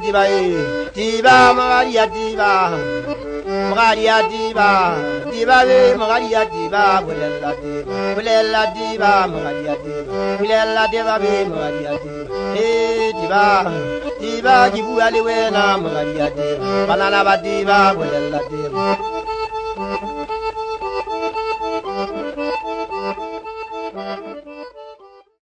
diba diba Maria diba Maria diba diba Maria diba Bulela diba Maria diba Bulela diba Maria diba diba Gibu aliwena Maria diba Banana diba Bulela diba